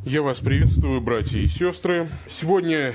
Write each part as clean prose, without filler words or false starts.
Я вас приветствую, братья и сестры. Сегодня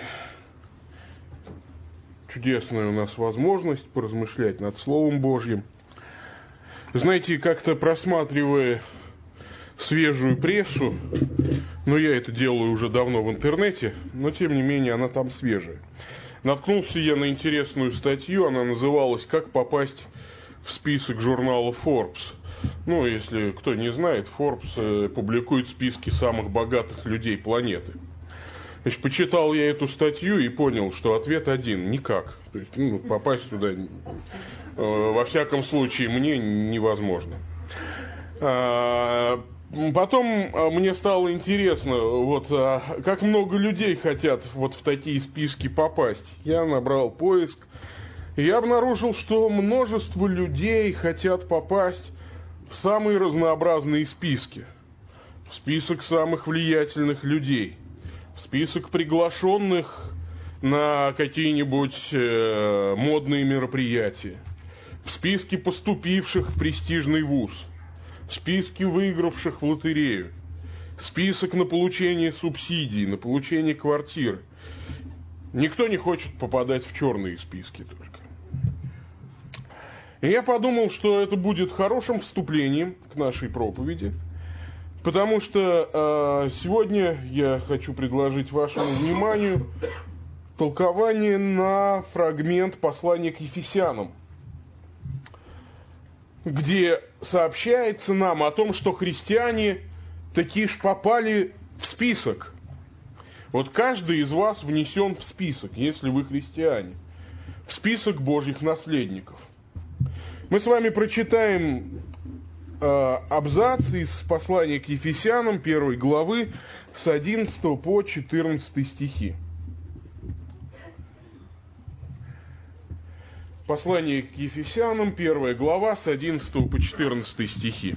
чудесная у нас возможность поразмышлять над Словом Божьим. Знаете, как-то просматривая свежую прессу, но я это делаю уже давно в интернете, но тем не менее она там свежая. Наткнулся я на интересную статью, она называлась «Как попасть в список журнала Forbes». Ну, если кто не знает, Forbes публикует списки самых богатых людей планеты. Значит, почитал я эту статью и понял, что ответ один – никак. То есть, попасть туда, во всяком случае, мне невозможно. Потом мне стало интересно, как много людей хотят в такие списки попасть. Я набрал поиск, и я обнаружил, что множество людей хотят попасть в самые разнообразные списки. В список самых влиятельных людей, в список приглашенных на какие-нибудь модные мероприятия, в списке поступивших в престижный вуз, в списке выигравших в лотерею, список на получение субсидий, на получение квартиры. Никто не хочет попадать в черные списки только. И я подумал, что это будет хорошим вступлением к нашей проповеди, потому что сегодня я хочу предложить вашему вниманию толкование на фрагмент послания к Ефесянам, где сообщается нам о том, что христиане таки ж попали в список. Вот каждый из вас внесен в список, если вы христиане, в список Божьих наследников. Мы с вами прочитаем абзац из послания к Ефесянам 1 главы с 11 по 14 стихи. Послание к Ефесянам, 1 глава, с 11 по 14 стихи.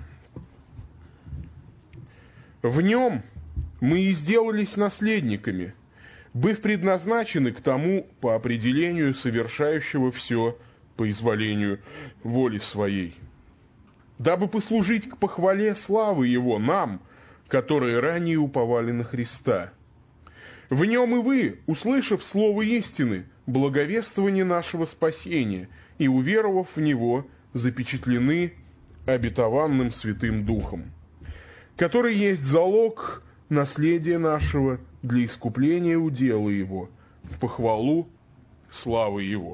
«В нем мы и сделались наследниками, быв предназначены к тому по определению совершающего все по изволению воли своей, дабы послужить к похвале славы Его нам, которые ранее уповали на Христа. В нем и вы, услышав слово истины, благовествование нашего спасения, и, уверовав в Него, запечатлены обетованным Святым Духом, который есть залог наследия нашего для искупления удела Его, в похвалу славы Его».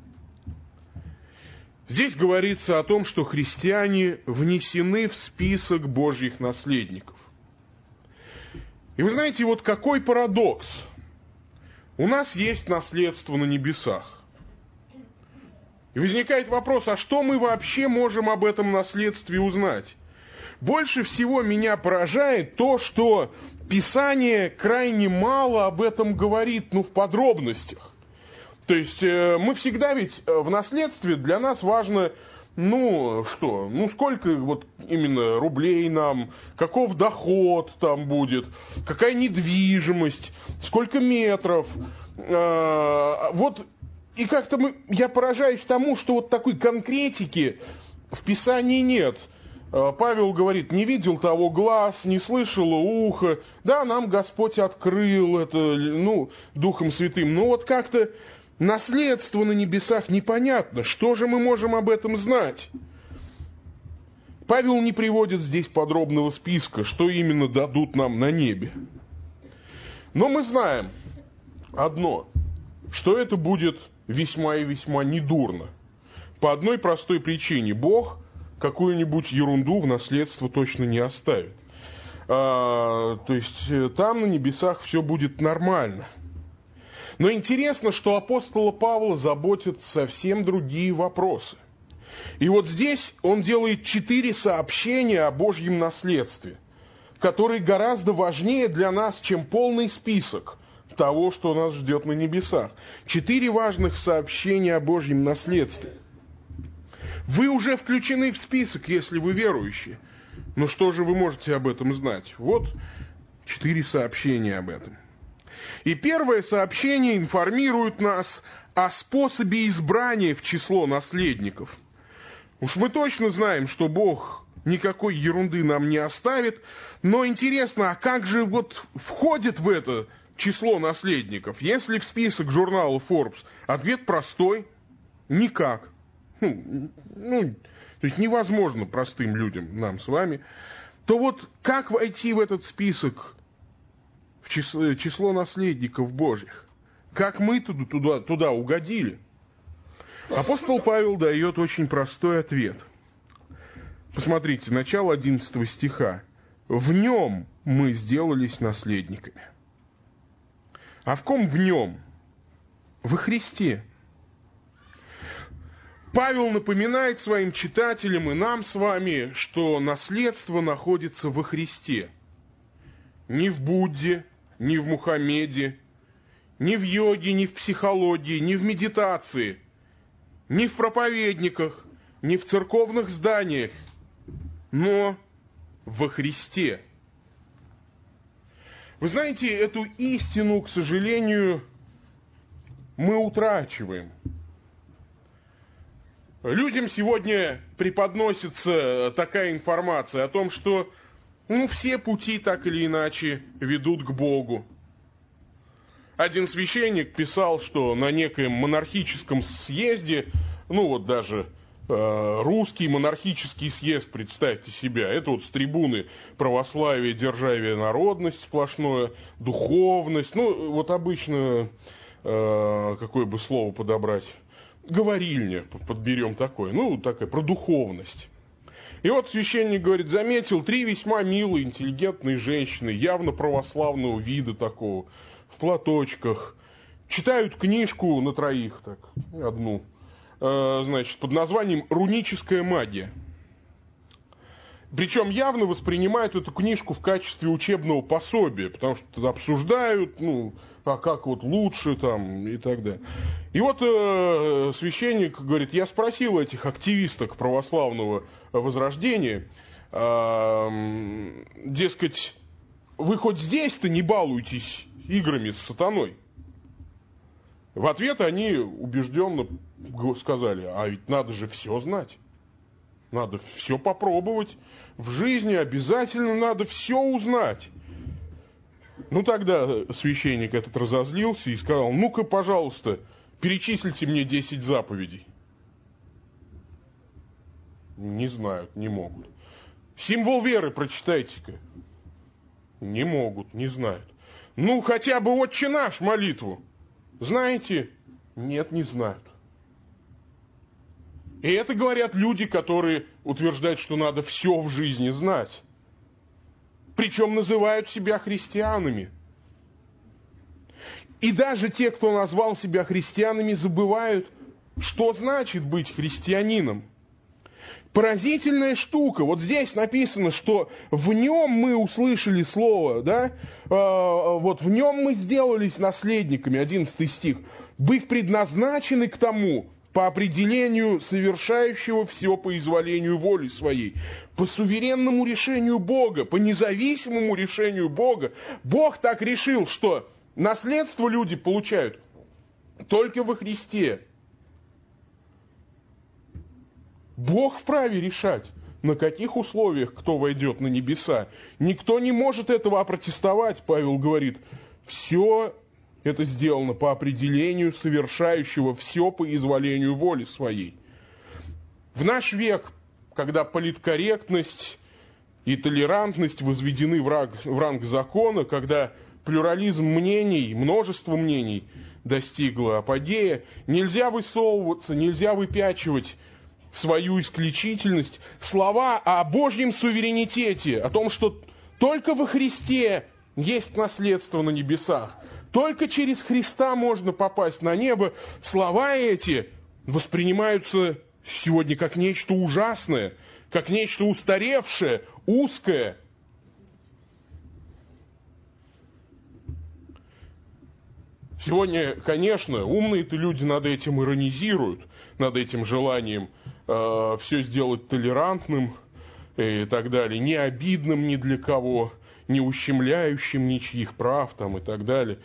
Здесь говорится о том, что христиане внесены в список Божьих наследников. И вы знаете, какой парадокс. У нас есть наследство на небесах. И возникает вопрос, а что мы вообще можем об этом наследстве узнать? Больше всего меня поражает то, что Писание крайне мало об этом говорит, в подробностях. То есть мы всегда ведь в наследстве для нас важно, сколько именно рублей нам, каков доход там будет, какая недвижимость, сколько метров. И как-то я поражаюсь тому, что такой конкретики в Писании нет. Павел говорит, не видел того глаз, не слышало ухо, да, нам Господь открыл это, Духом Святым, но как-то наследство на небесах непонятно, что же мы можем об этом знать? Павел не приводит здесь подробного списка, что именно дадут нам на небе. Но мы знаем одно, что это будет весьма и весьма недурно. По одной простой причине: Бог какую-нибудь ерунду в наследство точно не оставит. То есть там на небесах все будет нормально. Но интересно, что апостола Павла заботят совсем другие вопросы. И здесь он делает 4 сообщения о Божьем наследстве, которые гораздо важнее для нас, чем полный список того, что нас ждет на небесах. 4 важных сообщения о Божьем наследстве. Вы уже включены в список, если вы верующие. Но что же вы можете об этом знать? 4 сообщения об этом. И первое сообщение информирует нас о способе избрания в число наследников. Уж мы точно знаем, что Бог никакой ерунды нам не оставит. Но интересно, а как же вот входит в это число наследников? Если в список журнала Forbes, ответ простой – никак. То есть невозможно простым людям, нам с вами. То вот как войти в этот список, в число наследников Божьих? Как мы туда угодили? Апостол Павел дает очень простой ответ. Посмотрите, начало 11 стиха. «В нем мы сделались наследниками». А в ком в нем? Во Христе. Павел напоминает своим читателям и нам с вами, что наследство находится во Христе. Ни в Будде, ни в Мухаммеде, ни в йоге, ни в психологии, ни в медитации, ни в проповедниках, ни в церковных зданиях, но во Христе. Вы знаете, эту истину, к сожалению, мы утрачиваем. Людям сегодня преподносится такая информация о том, что все пути так или иначе ведут к Богу. Один священник писал, что на некоем монархическом съезде, даже русский монархический съезд, представьте себя, это вот с трибуны православие, державие, народность сплошное, духовность, обычно, какое бы слово подобрать, говорильня подберем такое, такая про духовность. И вот священник говорит, заметил 3 весьма милые, интеллигентные женщины, явно православного вида такого, в платочках, читают книжку на 3, одну, под названием «Руническая магия». Причем явно воспринимают эту книжку в качестве учебного пособия, потому что обсуждают, а как вот лучше там и так далее. И вот священник говорит, я спросил этих активисток православного возрождения, дескать, вы хоть здесь-то не балуетесь играми с сатаной? В ответ они убежденно сказали, а ведь надо же все знать. Надо все попробовать. В жизни обязательно надо все узнать. Тогда священник этот разозлился и сказал, ну-ка, пожалуйста, перечислите мне 10 заповедей. Не знают, не могут. Символ веры прочитайте-ка. Не могут, не знают. Хотя бы «Отче наш» молитву. Знаете? Нет, не знают. И это говорят люди, которые утверждают, что надо все в жизни знать. Причем называют себя христианами. И даже те, кто назвал себя христианами, забывают, что значит быть христианином. Поразительная штука. Вот здесь написано, что в нем мы услышали слово, да? Вот в нем мы сделались наследниками, 11 стих. Быв предназначены к тому, по определению совершающего все по изволению воли своей, по суверенному решению Бога, по независимому решению Бога. Бог так решил, что наследство люди получают только во Христе. Бог вправе решать, на каких условиях кто войдет на небеса. Никто не может этого опротестовать, Павел говорит. Все это сделано по определению совершающего все по изволению воли своей. В наш век, когда политкорректность и толерантность возведены в ранг закона, когда плюрализм мнений, множество мнений достигло апогея, нельзя высовываться, нельзя выпячивать свою исключительность. Слова о Божьем суверенитете, о том, что только во Христе есть наследство на небесах, только через Христа можно попасть на небо, слова эти воспринимаются сегодня как нечто ужасное, как нечто устаревшее, узкое. Сегодня, конечно, умные-то люди над этим иронизируют, над этим желанием все сделать толерантным и так далее, не обидным ни для кого, не ущемляющим ничьих прав там, и так далее.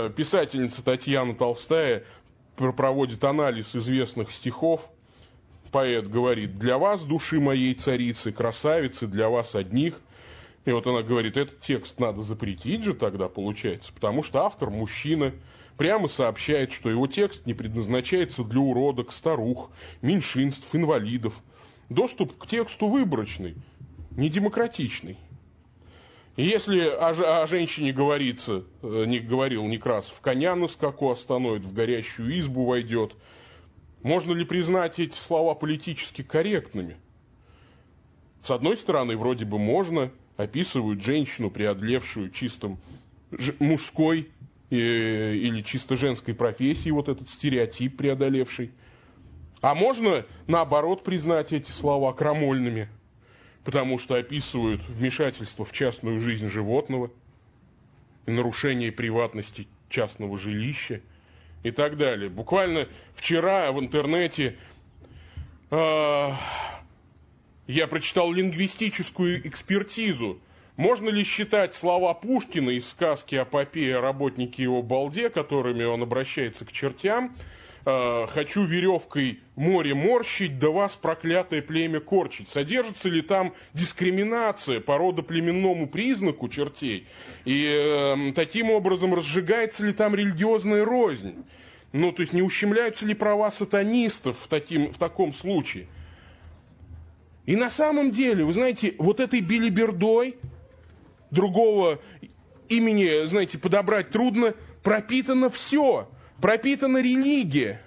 Писательница Татьяна Толстая проводит анализ известных стихов поэт говорит: «Для вас, души моей царицы, красавицы, для вас одних». И вот она говорит: этот текст надо запретить же тогда, получается, потому что автор мужчина, прямо сообщает, что его текст не предназначается для уродок, старух, меньшинств, инвалидов. Доступ к тексту выборочный, недемократичный. И если о женщине говорится, не говорил Некрасов, коня на скаку остановит, в горящую избу войдет, можно ли признать эти слова политически корректными? С одной стороны, вроде бы можно, описывают женщину, преодолевшую чисто мужской или чисто женской профессии, вот этот стереотип преодолевший. А можно, наоборот, признать эти слова крамольными, потому что описывают вмешательство в частную жизнь животного, нарушение приватности частного жилища и так далее. Буквально вчера в интернете я прочитал лингвистическую экспертизу. Можно ли считать слова Пушкина из сказки «Эпопея» о работнике его балде, которыми он обращается к чертям: «Хочу веревкой море морщить, да вас, проклятое племя, корчить». Содержится ли там дискриминация по родоплеменному признаку чертей? И таким образом разжигается ли там религиозная рознь? Ну, то есть не ущемляются ли права сатанистов в таком случае? И на самом деле, вы знаете, вот этой белибердой, другого имени, знаете, подобрать трудно, пропитано все. Пропитана религия.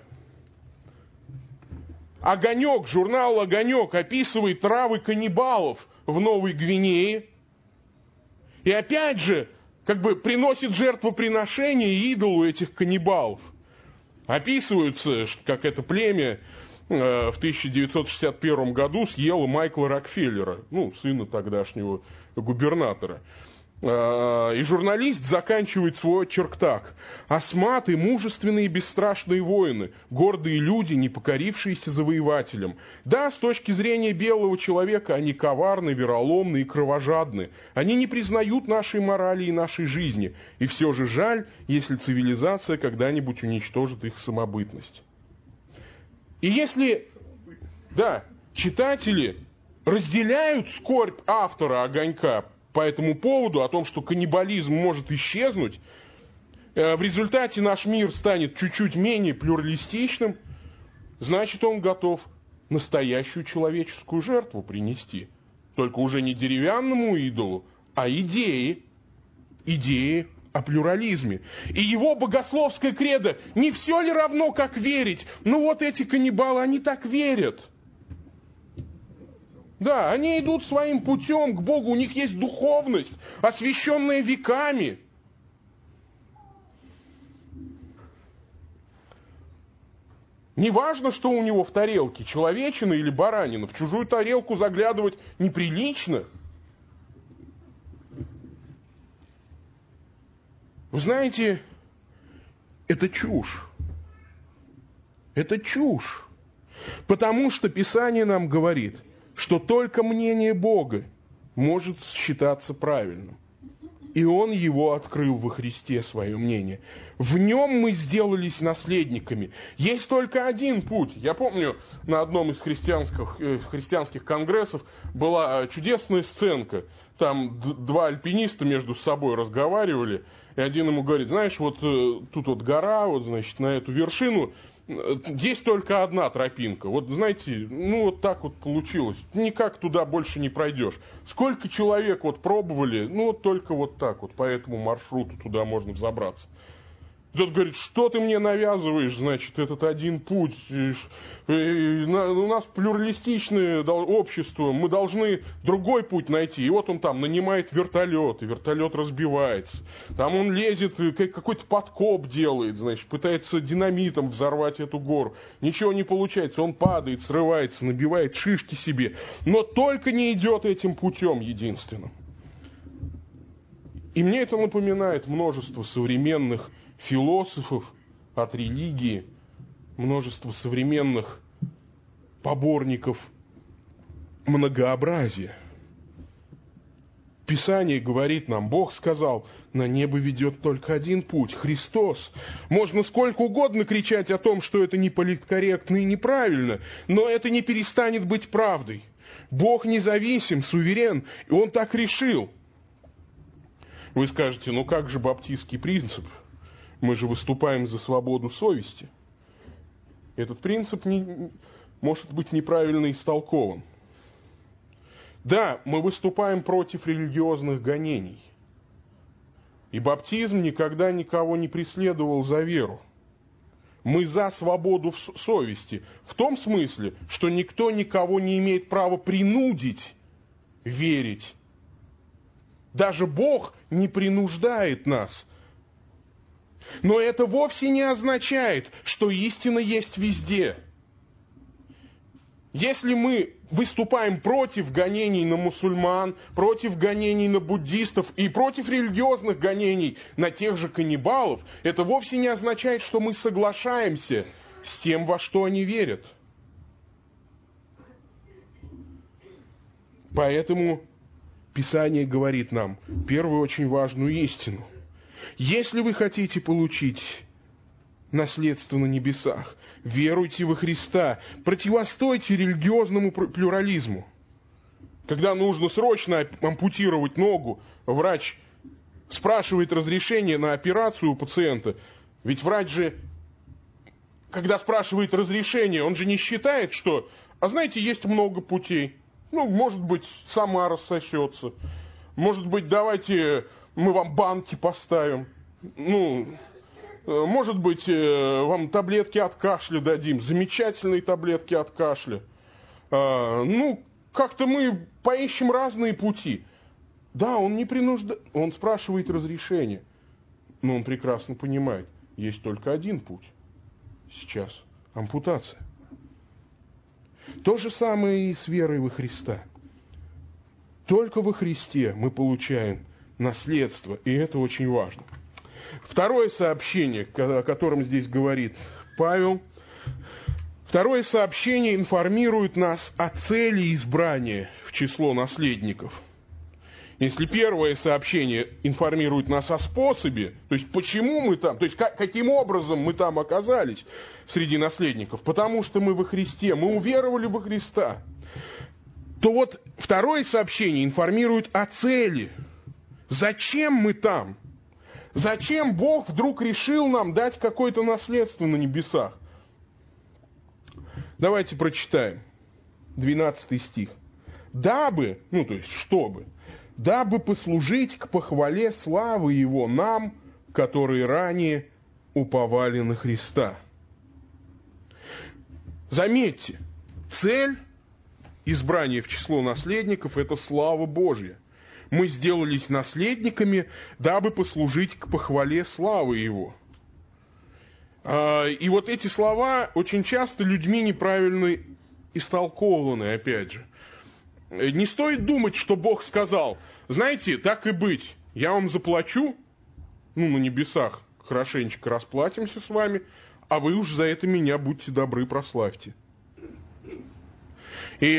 «Огонек», журнал «Огонек» описывает травы каннибалов в Новой Гвинее. И опять же, как бы приносит жертвоприношение идолу этих каннибалов. Описывается, как это племя в 1961 году съело Майкла Рокфеллера, сына тогдашнего губернатора. И журналист заканчивает свой очерк так: «Осматы — мужественные и бесстрашные воины, гордые люди, не покорившиеся завоевателям. Да, с точки зрения белого человека они коварны, вероломны и кровожадны. Они не признают нашей морали и нашей жизни. И все же жаль, если цивилизация когда-нибудь уничтожит их самобытность». И если, читатели разделяют скорбь автора «Огонька» по этому поводу, о том, что каннибализм может исчезнуть, в результате наш мир станет чуть-чуть менее плюралистичным, значит, он готов настоящую человеческую жертву принести. Только уже не деревянному идолу, а идеи о плюрализме. И его богословское кредо: не все ли равно, как верить? Вот эти каннибалы, они так верят. Да, они идут своим путем к Богу, у них есть духовность, освященная веками. Неважно, что у него в тарелке, человечина или баранина, в чужую тарелку заглядывать неприлично. Вы знаете, это чушь. Это чушь. Потому что Писание нам говорит, что только мнение Бога может считаться правильным. И Он его открыл во Христе, свое мнение. В Нем мы сделались наследниками. Есть только один путь. Я помню, на одном из христианских конгрессов была чудесная сценка. Там два альпиниста между собой разговаривали, и один ему говорит: знаешь, вот тут вот гора, вот, значит, на эту вершину есть только одна тропинка. Вот, знаете, вот так вот получилось. Никак туда больше не пройдешь. Сколько человек вот пробовали, вот только вот так вот, по этому маршруту туда можно взобраться. Тот говорит: что ты мне навязываешь, значит, этот один путь? У нас плюралистичное общество, мы должны другой путь найти. И вот он там нанимает вертолет, и вертолет разбивается. Там он лезет, какой-то подкоп делает, значит, пытается динамитом взорвать эту гору. Ничего не получается, он падает, срывается, набивает шишки себе. Но только не идет этим путем единственным. И мне это напоминает множество современных философов от религии, множество современных поборников многообразия. Писание говорит нам, Бог сказал, на небо ведет только один путь – Христос. Можно сколько угодно кричать о том, что это не политкорректно и неправильно, но это не перестанет быть правдой. Бог независим, суверен, и Он так решил. Вы скажете, ну как же баптистский принцип? Мы же выступаем за свободу совести. Этот принцип может быть неправильно истолкован. Да, мы выступаем против религиозных гонений. И баптизм никогда никого не преследовал за веру. Мы за свободу совести. В том смысле, что никто никого не имеет права принудить верить. Даже Бог не принуждает нас. Но это вовсе не означает, что истина есть везде. Если мы выступаем против гонений на мусульман, против гонений на буддистов и против религиозных гонений на тех же каннибалов, это вовсе не означает, что мы соглашаемся с тем, во что они верят. Поэтому Писание говорит нам первую очень важную истину. Если вы хотите получить наследство на небесах, веруйте во Христа, противостойте религиозному плюрализму. Когда нужно срочно ампутировать ногу, врач спрашивает разрешение на операцию у пациента. Ведь врач же, когда спрашивает разрешение, он же не считает, что, а знаете, есть много путей. Ну, может быть, сама рассосется. Может быть, давайте мы вам банки поставим. Может быть, вам таблетки от кашля дадим. Замечательные таблетки от кашля. Как-то мы поищем разные пути. Да, он не принуждает. Он спрашивает разрешение. Но он прекрасно понимает, есть только один путь. Сейчас ампутация. То же самое и с верой во Христа. Только во Христе мы получаем наследство, и это очень важно. Второе сообщение, о котором здесь говорит Павел, второе сообщение информирует нас о цели избрания в число наследников. Если первое сообщение информирует нас о способе, то есть почему мы там, то есть каким образом мы там оказались среди наследников, потому что мы во Христе, мы уверовали во Христа, то вот второе сообщение информирует о цели. Зачем мы там? Зачем Бог вдруг решил нам дать какое-то наследство на небесах? Давайте прочитаем 12 стих. Дабы, то есть чтобы, дабы послужить к похвале славы Его нам, которые ранее уповали на Христа. Заметьте, цель избрания в число наследников – это слава Божья. Мы сделались наследниками, дабы послужить к похвале славы Его. И вот эти слова очень часто людьми неправильно истолкованы, опять же. Не стоит думать, что Бог сказал, знаете, так и быть, я вам заплачу, на небесах хорошенечко расплатимся с вами, а вы уж за это меня, будьте добры, прославьте. И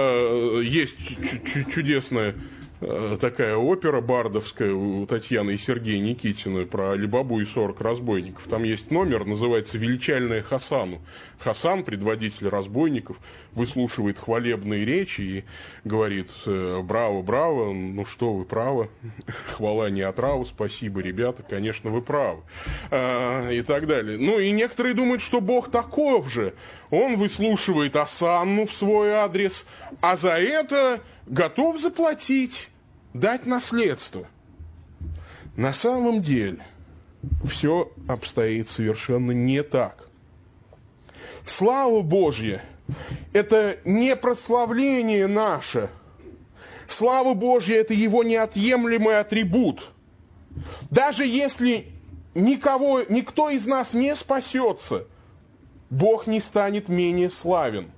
есть чудесная такая опера бардовская у Татьяны и Сергея Никитина про Али-Бабу и 40 разбойников. Там есть номер, называется «Величальная Хасану». Хасан, предводитель разбойников, выслушивает хвалебные речи и говорит: браво, браво, ну что вы правы, хвала не отрава, спасибо, ребята, конечно, вы правы. И так далее. И некоторые думают, что Бог таков же. Он выслушивает осанну в свой адрес, а за это готов заплатить, дать наследство. На самом деле все обстоит совершенно не так. Слава Божья – это не прославление наше. Слава Божья – это Его неотъемлемый атрибут. Даже если никто из нас не спасется, Бог не станет менее славен.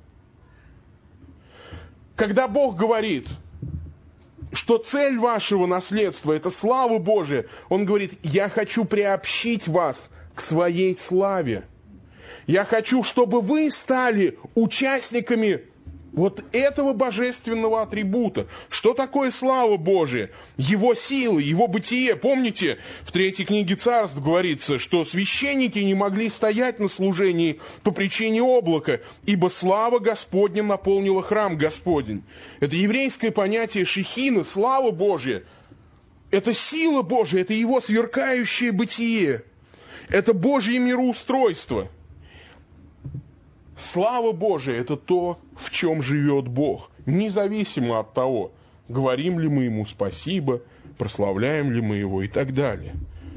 Когда Бог говорит, что цель вашего наследства – это слава Божия, Он говорит: я хочу приобщить вас к своей славе. Я хочу, чтобы вы стали участниками вот этого божественного атрибута. Что такое слава Божия? Его силы, его бытие. Помните, в 3 книге Царств говорится, что священники не могли стоять на служении по причине облака, ибо слава Господня наполнила храм Господень. Это еврейское понятие шехина, слава Божия. Это сила Божия, это его сверкающее бытие. Это Божье мироустройство. Слава Божия – это то, в чем живет Бог, независимо от того, говорим ли мы Ему спасибо, прославляем ли мы Его и так далее.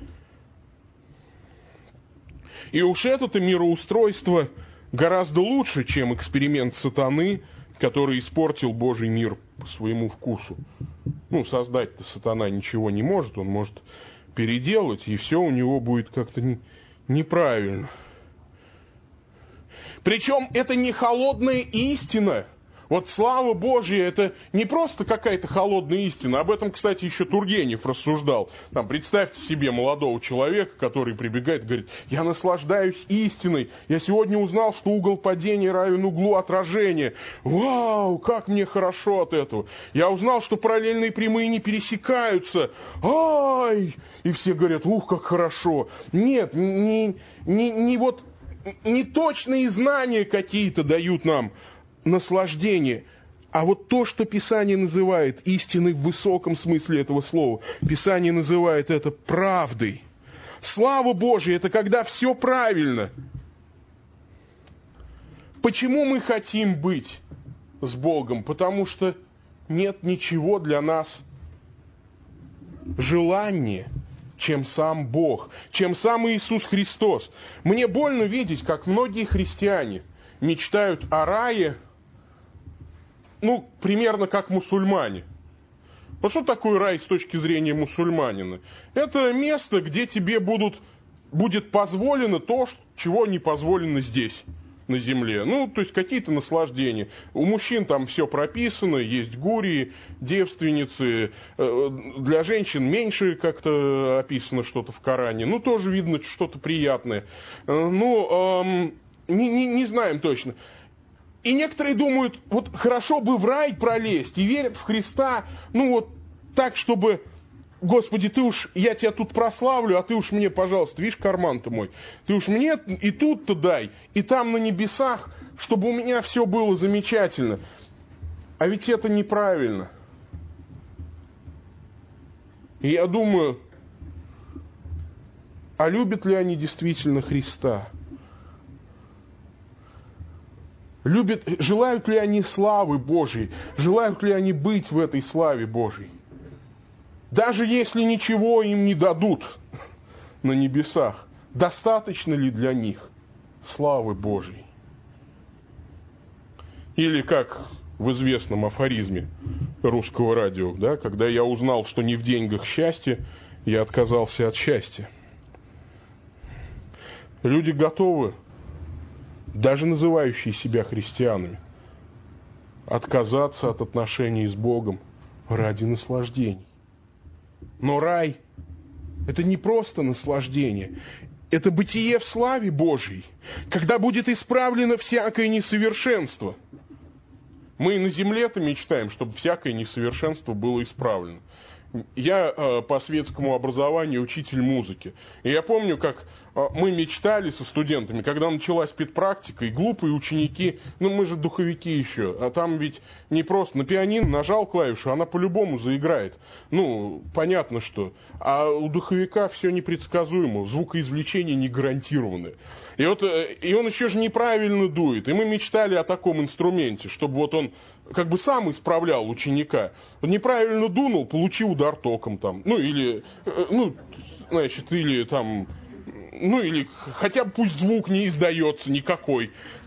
И уж это-то мироустройство гораздо лучше, чем эксперимент сатаны, который испортил Божий мир по своему вкусу. Ну, создать-то сатана ничего не может, он может переделать, и все у него будет как-то неправильно. Причем это не холодная истина. Вот слава Божья, это не просто какая-то холодная истина. Об этом, кстати, еще Тургенев рассуждал. Там, представьте себе молодого человека, который прибегает и говорит: я наслаждаюсь истиной. Я сегодня узнал, что угол падения равен углу отражения. Вау, как мне хорошо от этого. Я узнал, что параллельные прямые не пересекаются. Ай! И все говорят: ух, как хорошо. Нет, не точные знания какие-то дают нам наслаждение, а вот то, что Писание называет истиной в высоком смысле этого слова. Писание называет это правдой. Слава Божия – это когда все правильно. Почему мы хотим быть с Богом? Потому что нет ничего для нас желания, чем сам Бог, чем сам Иисус Христос. Мне больно видеть, как многие христиане мечтают о рае, ну, примерно как мусульмане. Вот что такое рай с точки зрения мусульманина? Это место, где тебе будет позволено то, чего не позволено здесь, на земле. Ну, то есть какие-то наслаждения. У мужчин там все прописано, есть гурии, девственницы. Для женщин меньше как-то описано что-то в Коране. Ну, тоже видно что-то приятное. Ну, не знаем точно. И некоторые думают, вот хорошо бы в рай пролезть, и верят в Христа, ну вот так, чтобы: Господи, я тебя тут прославлю, а ты уж мне, пожалуйста, видишь, карман-то мой, ты уж мне и тут-то дай, и там на небесах, чтобы у меня все было замечательно. А ведь это неправильно. И я думаю, а любят ли они действительно Христа? Желают ли они славы Божьей? Желают ли они быть в этой славе Божьей? Даже если ничего им не дадут на небесах, достаточно ли для них славы Божьей? Или как в известном афоризме русского радио, да, когда я узнал, что не в деньгах счастье, я отказался от счастья. Люди готовы, даже называющие себя христианами, отказаться от отношений с Богом ради наслаждений. Но рай – это не просто наслаждение, это бытие в славе Божьей, когда будет исправлено всякое несовершенство. Мы и на земле-то мечтаем, чтобы всякое несовершенство было исправлено. Я по светскому образованию учитель музыки. И я помню, как мы мечтали со студентами, когда началась педпрактика, и глупые ученики, ну мы же духовики еще, а там ведь не просто на пианино нажал клавишу, она по-любому заиграет. Ну, понятно что. А у духовика все непредсказуемо, звукоизвлечение не гарантированное. И он еще же неправильно дует. И мы мечтали о таком инструменте, чтобы вот он как бы сам исправлял ученика. Он неправильно дунул, получи удар током там. Или хотя бы пусть звук не издается никакой.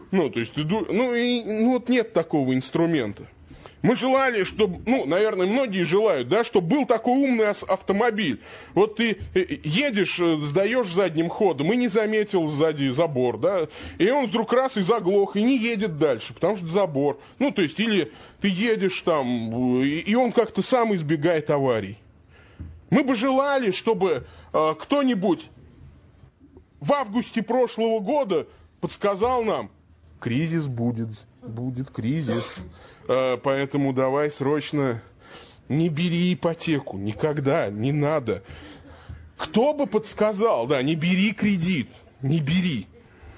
Вот нет такого инструмента. Мы желали, чтобы, наверное, многие желают, да, чтобы был такой умный автомобиль. Вот ты едешь, сдаешь задним ходом и не заметил сзади забор, да, и он вдруг раз и заглох, и не едет дальше, потому что забор. Или ты едешь там, и он как-то сам избегает аварий. Мы бы желали, чтобы кто-нибудь в августе прошлого года подсказал нам, Кризис будет кризис. Поэтому давай срочно не бери ипотеку, никогда, не надо. Кто бы подсказал, да, не бери кредит, не бери.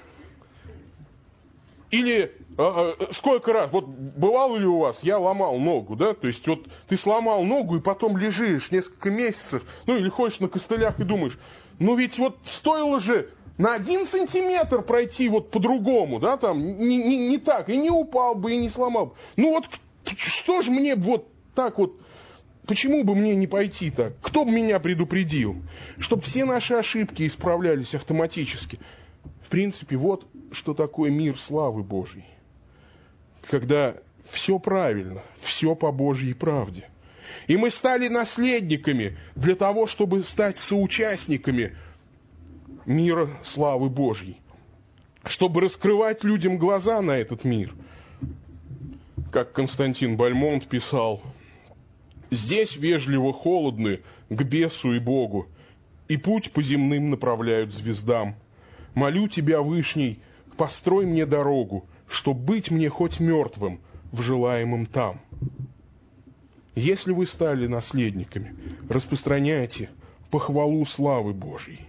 Или сколько раз, вот бывало ли у вас, я ломал ногу, да, то есть вот ты сломал ногу и потом лежишь несколько месяцев, ну или ходишь на костылях и думаешь, ну ведь вот стоило же на 1 сантиметр пройти вот по-другому, да, там, не так, и не упал бы, и не сломал бы. Ну вот что же мне вот так вот, почему бы мне не пойти так? Кто бы меня предупредил? Чтобы все наши ошибки исправлялись автоматически. В принципе, вот что такое мир славы Божьей. Когда все правильно, все по Божьей правде. И мы стали наследниками для того, чтобы стать соучастниками мира славы Божьей. Чтобы раскрывать людям глаза на этот мир. Как Константин Бальмонт писал, «Здесь вежливо холодны к бесу и Богу, и путь по земным направляют звездам. Молю тебя, Вышний, построй мне дорогу, чтоб быть мне хоть мертвым в желаемом там». Если вы стали наследниками, распространяйте похвалу славы Божьей.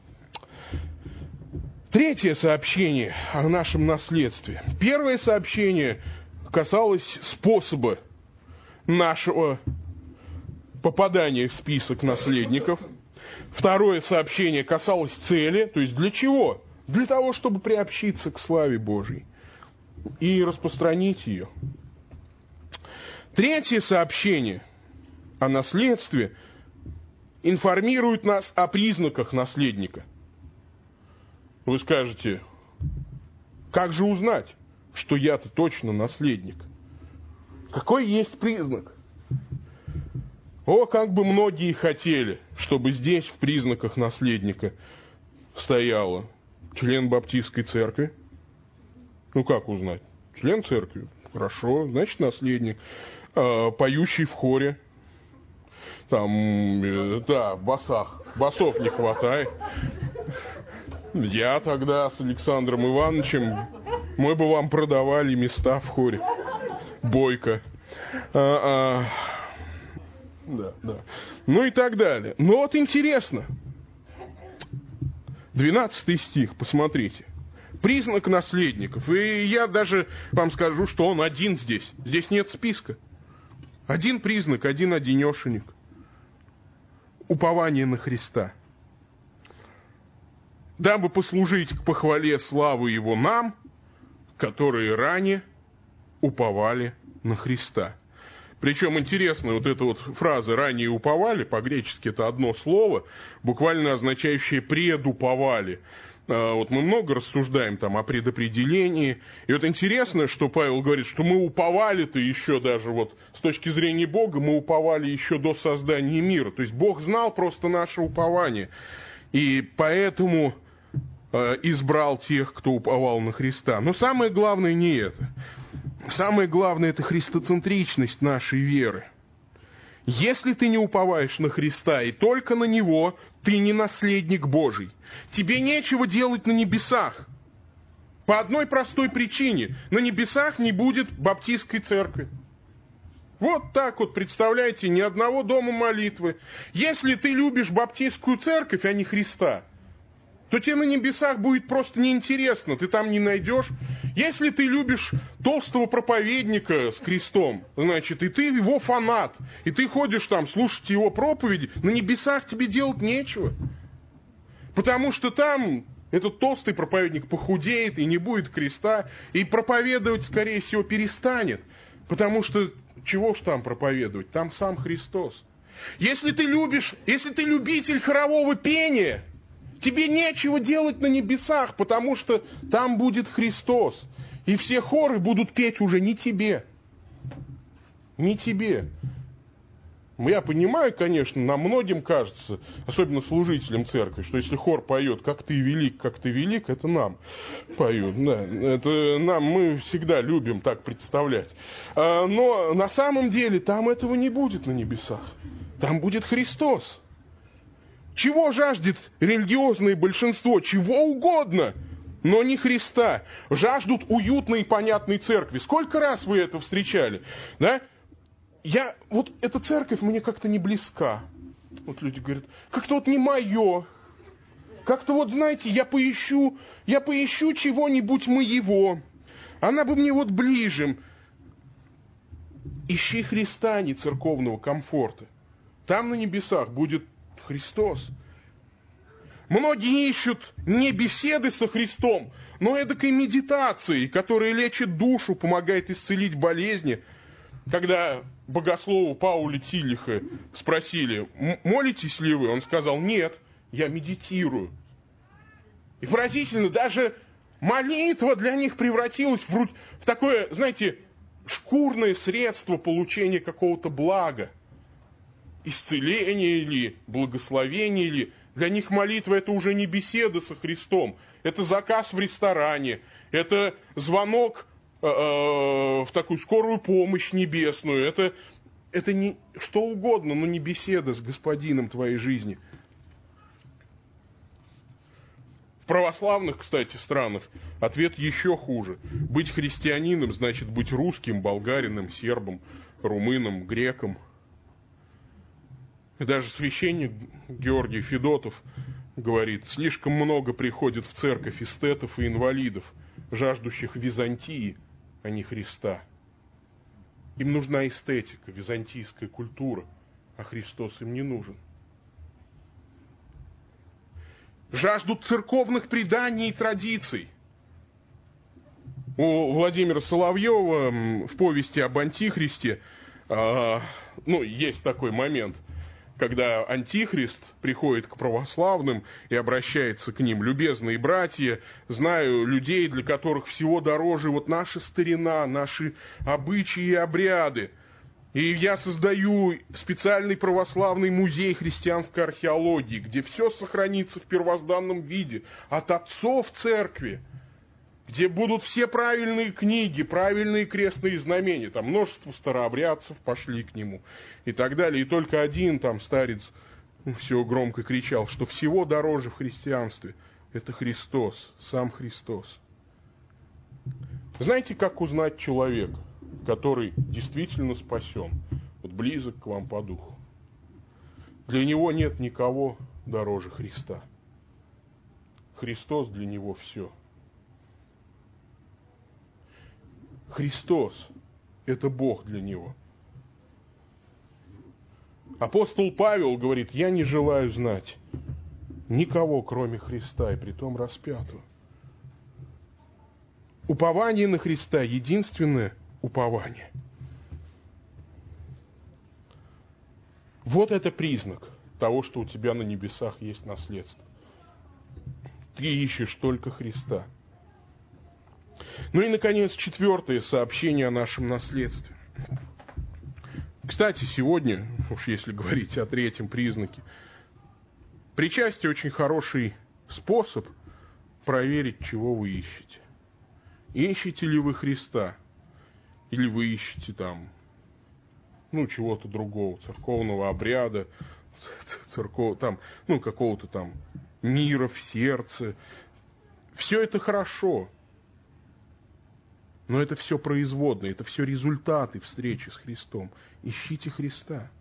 Третье сообщение о нашем наследстве. Первое сообщение касалось способа нашего попадания в список наследников. Второе сообщение касалось цели, то есть для чего? Для того, чтобы приобщиться к славе Божьей и распространить ее. Третье сообщение о наследстве информирует нас о признаках наследника. Вы скажете, как же узнать, что я-то точно наследник? Какой есть признак? О, как бы многие хотели, чтобы здесь в признаках наследника стояло член Баптистской церкви. Ну, как узнать? Член церкви. Хорошо, значит, наследник. Поющий в хоре. Там, да, в басах. Басов не хватает. Я тогда с Александром Ивановичем, мы бы вам продавали места в хоре. Бойко. Да. Ну и так далее. Но вот интересно. 12 стих, посмотрите. Признак наследников. И я даже вам скажу, что он один здесь. Здесь нет списка. Один признак, один-одинешенек. Упование на Христа. Дабы послужить к похвале славы Его нам, которые ранее уповали на Христа. Причем интересно, вот эта вот фраза «ранее уповали», по-гречески это одно слово, буквально означающее «предуповали». Вот мы много рассуждаем там о предопределении. И вот интересно, что Павел говорит, что мы уповали-то еще даже вот с точки зрения Бога, мы уповали еще до создания мира. То есть Бог знал просто наше упование. И поэтому избрал тех, кто уповал на Христа. Но самое главное не это. Самое главное это христоцентричность нашей веры. Если ты не уповаешь на Христа и только на Него, ты не наследник Божий. Тебе нечего делать на небесах. По одной простой причине. На небесах не будет баптистской церкви. Вот так вот, представляете, ни одного дома молитвы. Если ты любишь баптистскую церковь, а не Христа, то тебе на небесах будет просто неинтересно, ты там не найдешь. Если ты любишь толстого проповедника с крестом, значит, и ты его фанат, и ты ходишь там слушать его проповеди, на небесах тебе делать нечего. Потому что там этот толстый проповедник похудеет и не будет креста, и проповедовать, скорее всего, перестанет. Потому что чего ж там проповедовать? Там сам Христос. Если ты любитель хорового пения, тебе нечего делать на небесах, потому что там будет Христос. И все хоры будут петь уже не тебе. Не тебе. Я понимаю, конечно, нам многим кажется, особенно служителям церкви, что если хор поет «Как ты велик», это нам поют. Да, это нам, мы всегда любим так представлять. Но на самом деле там этого не будет на небесах. Там будет Христос. Чего жаждет религиозное большинство? Чего угодно. но не Христа. Жаждут уютной и понятной церкви. Сколько раз вы это встречали? Да? Вот эта церковь мне как-то не близка. Вот люди говорят, как-то вот не мое. Как-то вот, знаете, я поищу чего-нибудь моего. Она бы мне вот ближе. Ищи Христа, а не церковного комфорта. Там на небесах будет Христос. Многие ищут не беседы со Христом, но эдакой медитации, которая лечит душу, помогает исцелить болезни. Когда богослову Пауля Тиллиха спросили, молитесь ли вы? Он сказал, нет, я медитирую. И поразительно, даже молитва для них превратилась в такое, знаете, шкурное средство получения какого-то блага. Исцеление или благословение или... Для них молитва это уже не беседа со Христом. Это заказ в ресторане. Это звонок в такую скорую помощь небесную. Это не что угодно, но не беседа с Господином твоей жизни. В православных, кстати, странах ответ еще хуже. Быть христианином значит быть русским, болгарином, сербом, румыном, греком. И даже священник Георгий Федотов говорит, слишком много приходит в церковь эстетов и инвалидов, жаждущих Византии, а не Христа. Им нужна эстетика, византийская культура, а Христос им не нужен. Жаждут церковных преданий и традиций. У Владимира Соловьева в повести об Антихристе, есть такой момент, когда Антихрист приходит к православным и обращается к ним. Любезные братья, знаю людей, для которых всего дороже вот наша старина, наши обычаи и обряды. И я создаю специальный православный музей христианской археологии, где все сохранится в первозданном виде, от отцов церкви, где будут все правильные книги, правильные крестные знамения. Там множество старообрядцев пошли к нему и так далее. И только один там старец все громко кричал, что всего дороже в христианстве – это Христос, сам Христос. Знаете, как узнать человека, который действительно спасен, вот близок к вам по духу? Для него нет никого дороже Христа. Христос для него все. Христос – это Бог для него. Апостол Павел говорит, я не желаю знать никого, кроме Христа, и притом распятого. Упование на Христа – единственное упование. Вот это признак того, что у тебя на небесах есть наследство. Ты ищешь только Христа. Ну и, наконец, 4 сообщение о нашем наследстве. Кстати, сегодня, уж если говорить о 3 признаке, причастие очень хороший способ проверить, чего вы ищете. Ищете ли вы Христа? Или вы ищете там, чего-то другого, церковного обряда, какого-то там мира в сердце. Все это хорошо. Но это все производные, это все результаты встречи с Христом. Ищите Христа.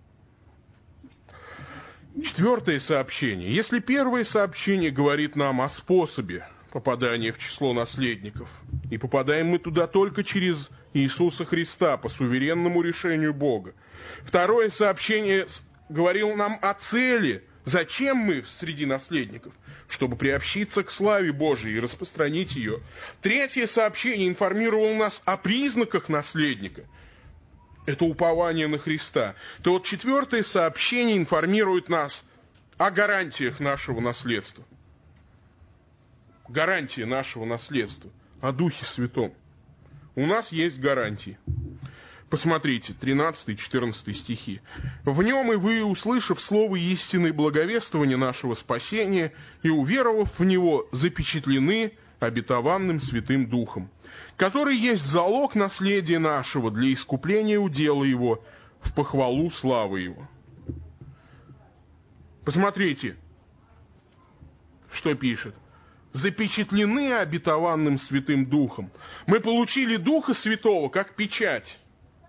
4 сообщение. Если 1 сообщение говорит нам о способе попадания в число наследников, и попадаем мы туда только через Иисуса Христа по суверенному решению Бога. 2 сообщение говорило нам о цели, зачем мы среди наследников, чтобы приобщиться к славе Божией и распространить ее. 3 сообщение информировало нас о признаках наследника. Это упование на Христа. То вот 4 сообщение информирует нас о гарантиях нашего наследства. Гарантии нашего наследства. О Духе Святом. У нас есть гарантии. Посмотрите, 13-14 стихи. «В нем и вы, услышав слово истины и благовествования нашего спасения, и уверовав в него, запечатлены обетованным Святым Духом, который есть залог наследия нашего для искупления удела его в похвалу славы его». Посмотрите, что пишет. запечатлены обетованным Святым Духом. Мы получили Духа Святого как печать.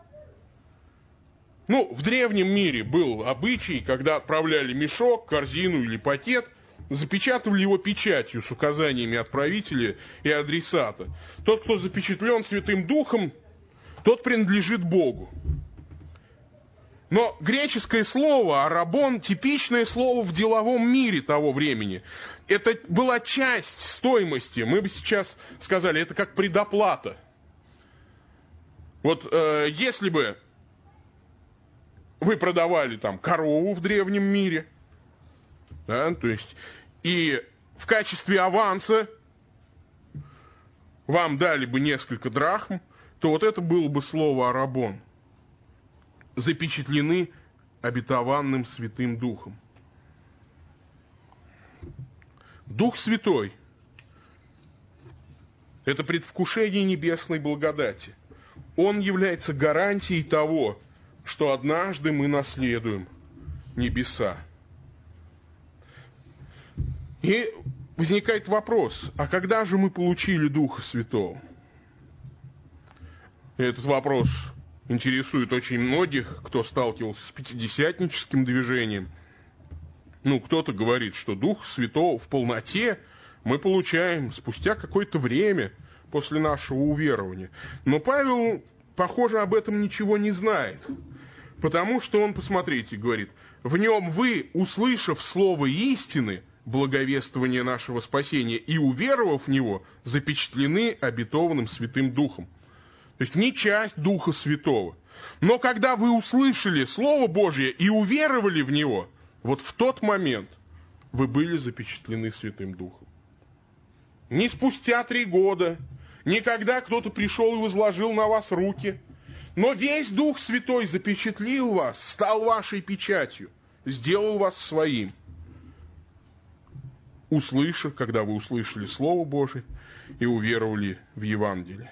В древнем мире был обычай, когда отправляли мешок, корзину или пакет, запечатывали его печатью с указаниями отправителя и адресата. Тот, кто запечатлен Святым Духом, тот принадлежит Богу. Но греческое слово «арабон» – типичное слово в деловом мире того времени. Это была часть стоимости. Мы бы сейчас сказали, это как предоплата. Если бы вы продавали корову в древнем мире, да, то есть, и в качестве аванса вам дали бы несколько драхм, то это было бы слово «арабон». Запечатлены обетованным Святым Духом. Дух Святой – это предвкушение небесной благодати. Он является гарантией того, что однажды мы наследуем небеса. И возникает вопрос, а когда же мы получили Духа Святого? Этот вопрос интересует очень многих, кто сталкивался с пятидесятническим движением. Кто-то говорит, что Дух Святого в полноте мы получаем спустя какое-то время после нашего уверования. Но Павел, похоже, об этом ничего не знает. Потому что он, посмотрите, говорит, в нем вы, услышав слово истины, благовествование нашего спасения, и уверовав в него, запечатлены обетованным Святым Духом. То есть не часть Духа Святого. Но когда вы услышали Слово Божье и уверовали в него, в тот момент вы были запечатлены Святым Духом. Не спустя 3 года, не когда кто-то пришел и возложил на вас руки, но весь Дух Святой запечатлил вас, стал вашей печатью, сделал вас своим. Когда вы услышали Слово Божие и уверовали в Евангелие.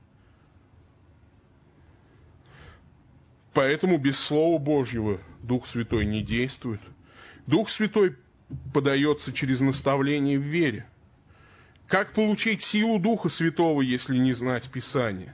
Поэтому без Слова Божьего Дух Святой не действует. Дух Святой подается через наставление в вере. Как получить силу Духа Святого, если не знать Писания?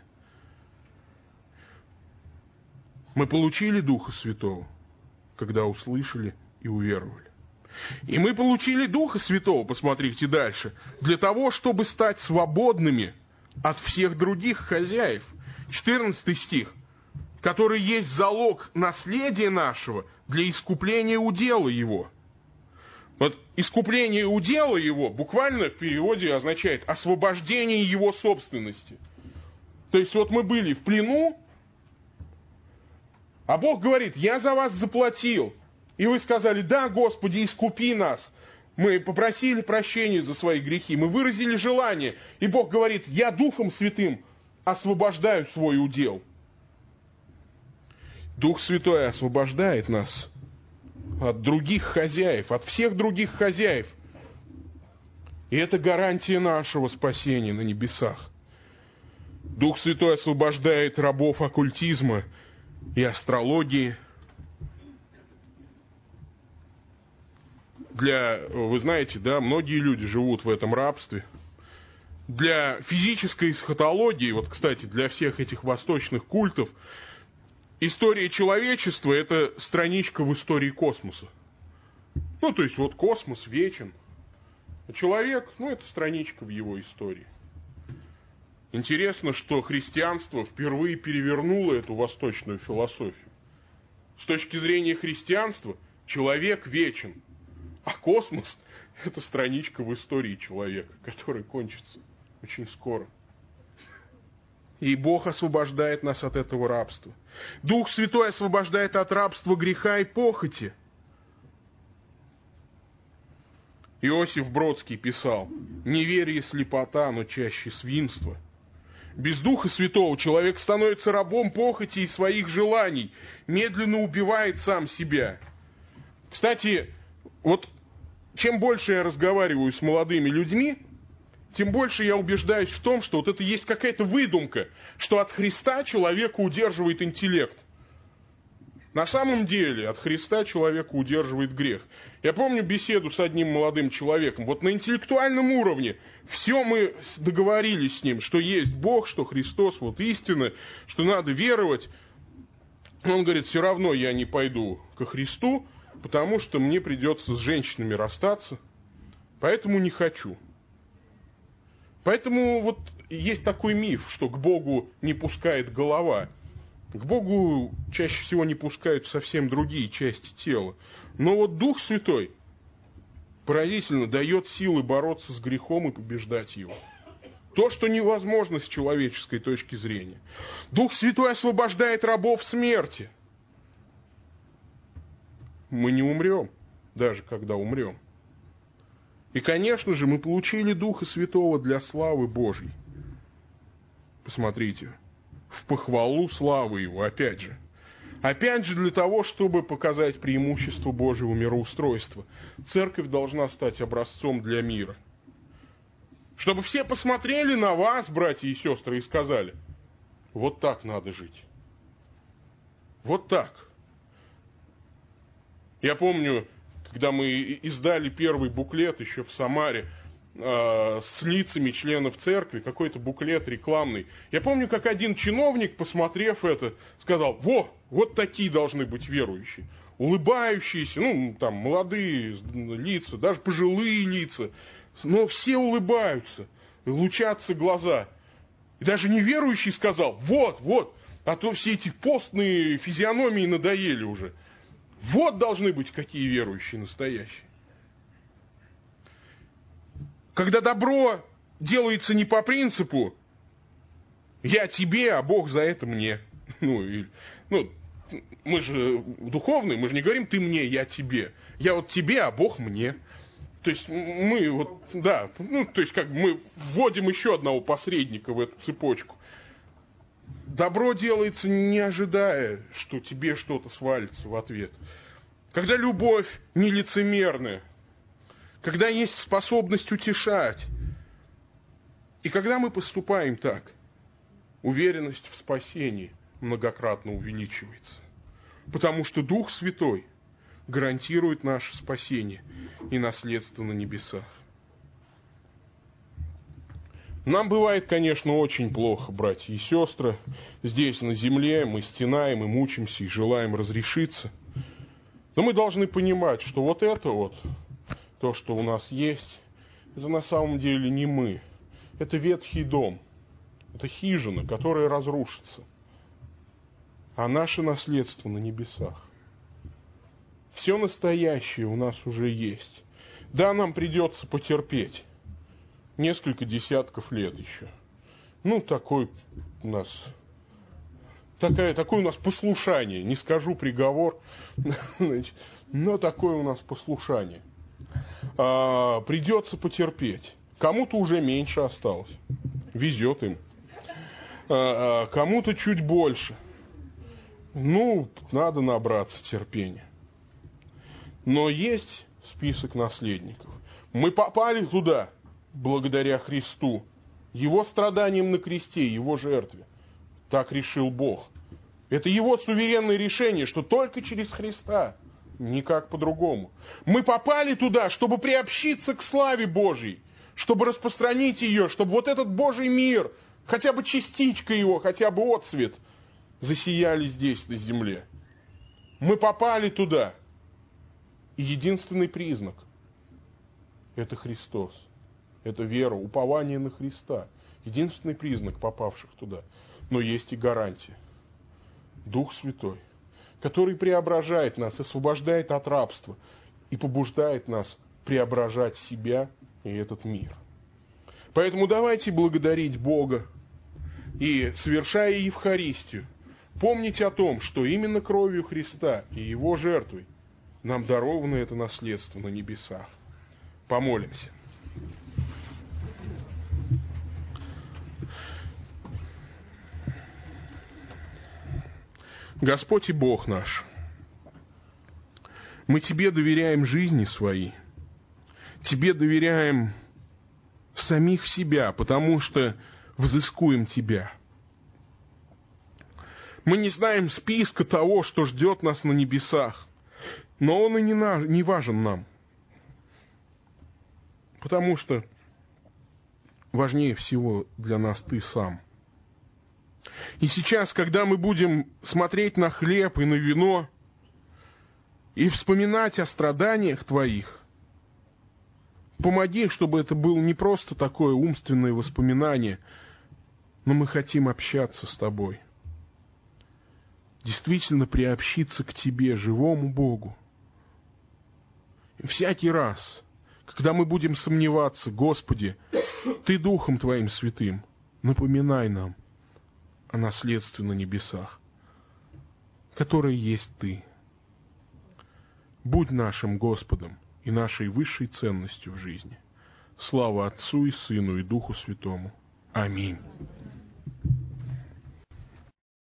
Мы получили Духа Святого, когда услышали и уверовали. И мы получили Духа Святого, посмотрите дальше, для того, чтобы стать свободными от всех других хозяев. 14 стих. Который есть залог наследия нашего для искупления удела его. Искупление удела его буквально в переводе означает освобождение его собственности. То есть мы были в плену, а Бог говорит, я за вас заплатил. И вы сказали, да, Господи, искупи нас. Мы попросили прощения за свои грехи, мы выразили желание. И Бог говорит, я Духом Святым освобождаю свой удел. Дух Святой освобождает нас от других хозяев, от всех других хозяев. И это гарантия нашего спасения на небесах. Дух Святой освобождает рабов оккультизма и астрологии. Вы знаете, да, многие люди живут в этом рабстве. Для физической эсхатологии, кстати, для всех этих восточных культов, история человечества – это страничка в истории космоса. То есть космос вечен. А человек – это страничка в его истории. Интересно, что христианство впервые перевернуло эту восточную философию. С точки зрения христианства человек вечен, а космос – это страничка в истории человека, которая кончится очень скоро. И Бог освобождает нас от этого рабства. Дух Святой освобождает от рабства греха и похоти. Иосиф Бродский писал, «Неверие слепота, но чаще свинство». Без Духа Святого человек становится рабом похоти и своих желаний, медленно убивает сам себя. Кстати, чем больше я разговариваю с молодыми людьми, тем больше я убеждаюсь в том, что это есть какая-то выдумка, что от Христа человека удерживает интеллект. На самом деле от Христа человека удерживает грех. Я помню беседу с одним молодым человеком. Вот на интеллектуальном уровне все мы договорились с ним, что есть Бог, что Христос, вот истина, что надо веровать. Он говорит, все равно я не пойду ко Христу, потому что мне придется с женщинами расстаться, поэтому не хочу. Поэтому вот есть такой миф, что к Богу не пускает голова. К Богу чаще всего не пускают совсем другие части тела. Но вот Дух Святой поразительно дает силы бороться с грехом и побеждать его. То, что невозможно с человеческой точки зрения. Дух Святой освобождает рабов смерти. Мы не умрем, даже когда умрем. И, конечно же, мы получили Духа Святого для славы Божьей. Посмотрите, в похвалу славы Его, опять же. Опять же, для того, чтобы показать преимущество Божьего мироустройства, церковь должна стать образцом для мира. Чтобы все посмотрели на вас, братья и сестры, и сказали, вот так надо жить. Вот так. Я помню, когда мы издали первый буклет еще в Самаре, с лицами членов церкви, какой-то буклет рекламный. Я помню, как один чиновник, посмотрев это, сказал, вот такие должны быть верующие. Улыбающиеся, там молодые лица, даже пожилые лица. Но все улыбаются, лучатся глаза. И даже неверующий сказал, вот, а то все эти постные физиономии надоели уже. Вот должны быть какие верующие настоящие. Когда добро делается не по принципу «я тебе, а Бог за это мне». Мы же духовные, мы же не говорим «ты мне, я тебе». Я вот тебе, а Бог мне. То есть мы мы вводим еще одного посредника в эту цепочку. Добро делается не ожидая, что тебе что-то свалится в ответ. Когда любовь не лицемерная, когда есть способность утешать. И когда мы поступаем так, уверенность в спасении многократно увеличивается. Потому что Дух Святой гарантирует наше спасение и наследство на небесах. Нам бывает, конечно, очень плохо, братья и сестры. Здесь, на земле, мы стенаем и мучимся, и желаем разрешиться. Но мы должны понимать, что вот это вот, то, что у нас есть, это на самом деле не мы. Это ветхий дом. Это хижина, которая разрушится. А наше наследство на небесах. Все настоящее у нас уже есть. Да, нам придется потерпеть. Несколько десятков лет еще. Такое у нас послушание. Не скажу приговор, но такое у нас послушание. Придется потерпеть. Кому-то уже меньше осталось. Везет им. Кому-то чуть больше. Надо набраться терпения. Но есть список наследников. Мы попали туда благодаря Христу. Его страданиям на кресте, Его жертве. Так решил Бог. Это Его суверенное решение, что только через Христа. Никак по-другому. Мы попали туда, чтобы приобщиться к славе Божьей, чтобы распространить ее, чтобы вот этот Божий мир, хотя бы частичка его, хотя бы отцвет, засияли здесь, на земле. Мы попали туда. И единственный признак – это Христос. Это вера, упование на Христа. Единственный признак попавших туда. Но есть и гарантия. Дух Святой, который преображает нас, освобождает от рабства и побуждает нас преображать себя и этот мир. Поэтому давайте благодарить Бога и, совершая Евхаристию, помнить о том, что именно кровью Христа и Его жертвой нам даровано это наследство на небесах. Помолимся. Господь и Бог наш, мы Тебе доверяем жизни свои, Тебе доверяем самих себя, потому что взыскуем Тебя. Мы не знаем списка того, что ждет нас на небесах. Но он и не важен нам. Потому что важнее всего для нас Ты сам. И сейчас, когда мы будем смотреть на хлеб и на вино, и вспоминать о страданиях Твоих, помоги, чтобы это было не просто такое умственное воспоминание, но мы хотим общаться с Тобой. Действительно приобщиться к Тебе, живому Богу. И всякий раз, когда мы будем сомневаться, Господи, Ты Духом Твоим Святым напоминай нам о наследстве на небесах, которое есть Ты. Будь нашим Господом и нашей высшей ценностью в жизни. Слава Отцу и Сыну и Духу Святому. Аминь.